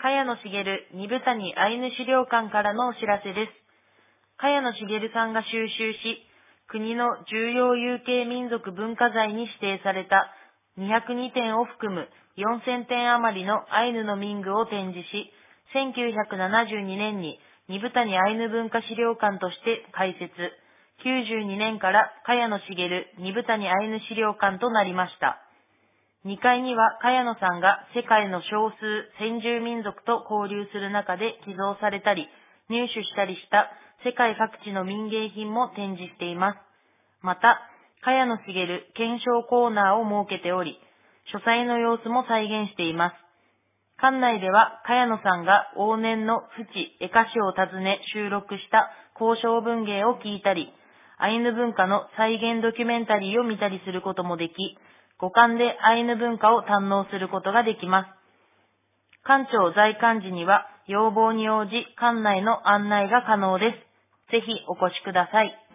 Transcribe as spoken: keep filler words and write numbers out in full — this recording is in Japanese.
茅野茂二部谷アイヌ資料館からのお知らせです。茅野茂さんが収集し、国の重要有形民族文化財に指定されたにひゃくにてんを含むよんせんてん余りのアイヌの民具を展示し、せんきゅうひゃくななじゅうにねんに二部谷アイヌ文化資料館として開設、きゅうじゅうにねんから茅野茂二部谷アイヌ資料館となりました。にかいには茅野さんが世界の少数先住民族と交流する中で寄贈されたり入手したりした世界各地の民芸品も展示しています。また、茅野茂検証コーナーを設けており、書斎の様子も再現しています。館内では茅野さんが往年の府地江歌詩を訪ね収録した交渉文芸を聞いたり、アイヌ文化の再現ドキュメンタリーを見たりすることもでき、五感でアイヌ文化を堪能することができます。館長在館時には要望に応じ館内の案内が可能です。ぜひお越しください。